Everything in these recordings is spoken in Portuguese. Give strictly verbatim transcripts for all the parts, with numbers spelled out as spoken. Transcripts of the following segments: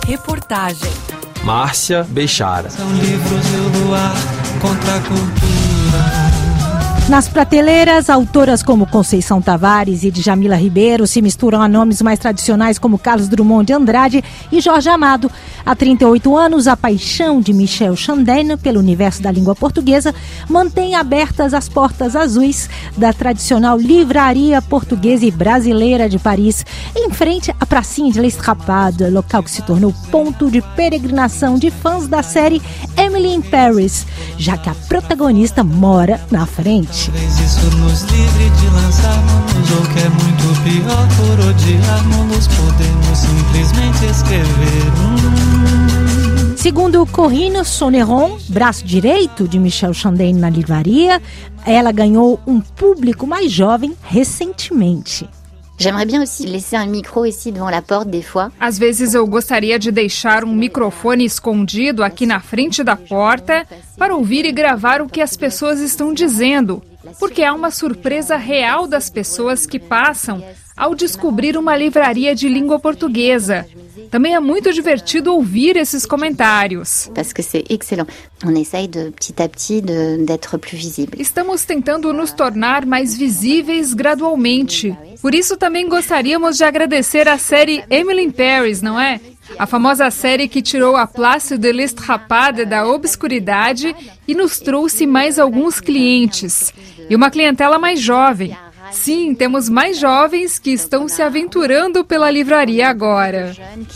Reportagem Márcia Bechara. São livros e o luar contra a cultura. Nas prateleiras, autoras como Conceição Tavares e Djamila Ribeiro se misturam a nomes mais tradicionais como Carlos Drummond de Andrade e Jorge Amado. Há trinta e oito anos, a paixão de Michel Chandon pelo universo da língua portuguesa mantém abertas as portas azuis da tradicional Livraria Portuguesa e Brasileira de Paris, em frente à pracinha de l'Estrapade, local que se tornou ponto de peregrinação de fãs da série Emily in Paris, já que a protagonista mora na frente. Talvez isso nos livre de lançarmos, ou que é muito pior, por odiarmos, podemos simplesmente escrever um. Segundo Corinne Soneron, braço direito de Michel Chandon na livraria, ela ganhou um público mais jovem recentemente. J'aimerais bien aussi laisser un micro ici devant la porte des fois. Às vezes eu gostaria de deixar um microfone escondido aqui na frente da porta para ouvir e gravar o que as pessoas estão dizendo, porque há uma surpresa real das pessoas que passam ao descobrir uma livraria de língua portuguesa. Também é muito divertido ouvir esses comentários. Parce que c'est excellent. On essaye de petit à petit de, d'être plus visible. Estamos tentando nos tornar mais visíveis gradualmente. Por isso também gostaríamos de agradecer a série Emily in Paris, não é? A famosa série que tirou a Place de l'Estrapade da obscuridade e nos trouxe mais alguns clientes. E uma clientela mais jovem. Sim, temos mais jovens que estão se aventurando pela livraria agora.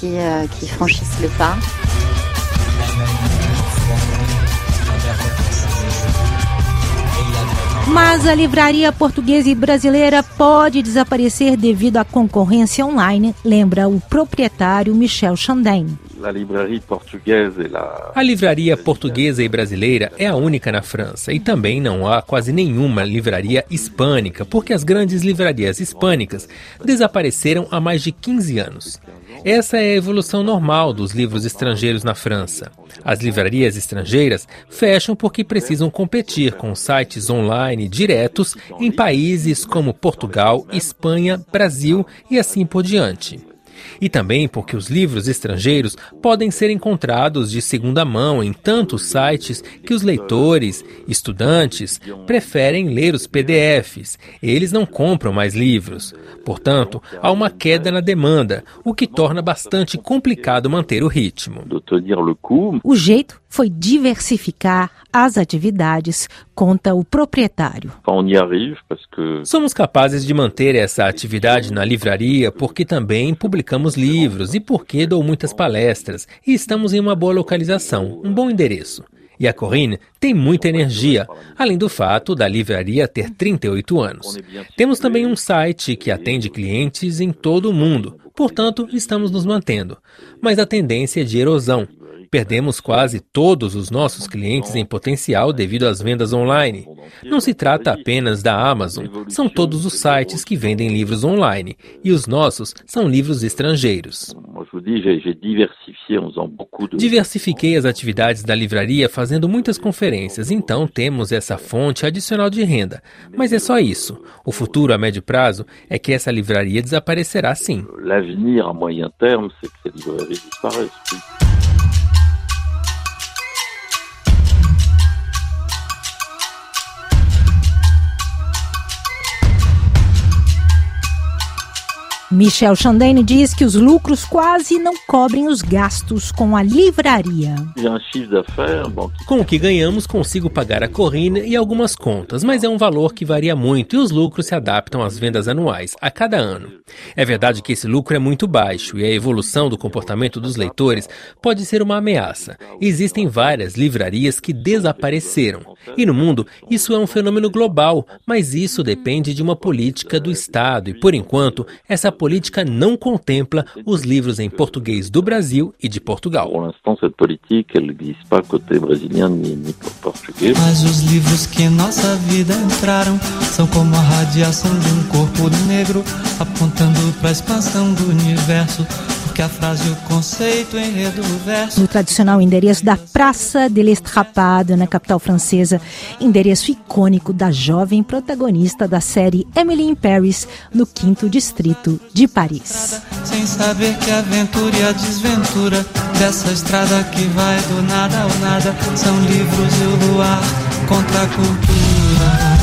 Mas a livraria portuguesa e brasileira pode desaparecer devido à concorrência online, lembra o proprietário Michel Chandon. A livraria portuguesa e brasileira é a única na França e também não há quase nenhuma livraria hispânica, porque as grandes livrarias hispânicas desapareceram há mais de quinze anos. Essa é a evolução normal dos livros estrangeiros na França. As livrarias estrangeiras fecham porque precisam competir com sites online diretos em países como Portugal, Espanha, Brasil e assim por diante. E também porque os livros estrangeiros podem ser encontrados de segunda mão em tantos sites que os leitores, estudantes, preferem ler os P D Fs. Eles não compram mais livros. Portanto, há uma queda na demanda, o que torna bastante complicado manter o ritmo. O jeito foi diversificar as atividades, conta o proprietário. Somos capazes de manter essa atividade na livraria porque também publicamos livros e porque dou muitas palestras e estamos em uma boa localização, um bom endereço. E a Corinne tem muita energia, além do fato da livraria ter trinta e oito anos. Temos também um site que atende clientes em todo o mundo, portanto, estamos nos mantendo. Mas a tendência é de erosão. Perdemos quase todos os nossos clientes em potencial devido às vendas online. Não se trata apenas da Amazon, são todos os sites que vendem livros online, e os nossos são livros estrangeiros. Diversifiquei as atividades da livraria fazendo muitas conferências, então temos essa fonte adicional de renda. Mas é só isso. O futuro a médio prazo é que essa livraria desaparecerá sim. L'avenir a moyen terme, c'est que ces librairies disparaissent. Michel Chandon diz que os lucros quase não cobrem os gastos com a livraria. Com o que ganhamos, consigo pagar a Corinne e algumas contas, mas é um valor que varia muito e os lucros se adaptam às vendas anuais, a cada ano. É verdade que esse lucro é muito baixo e a evolução do comportamento dos leitores pode ser uma ameaça. Existem várias livrarias que desapareceram. E no mundo, isso é um fenômeno global, mas isso depende de uma política do Estado e, por enquanto, essa política não contempla os livros em português do Brasil e de Portugal. Mas os livros que em nossa vida entraram são como a radiação de um corpo negro apontando para a expansão do universo. que a frase, o conceito, o enredo, o verso. No tradicional endereço da Praça de l'Estrapade, na capital francesa, endereço icônico da jovem protagonista da série Emily in Paris, no quinto distrito de Paris. Sem saber que a aventura e a desventura dessa estrada que vai do nada ao nada são livros e o luar contra a cultura.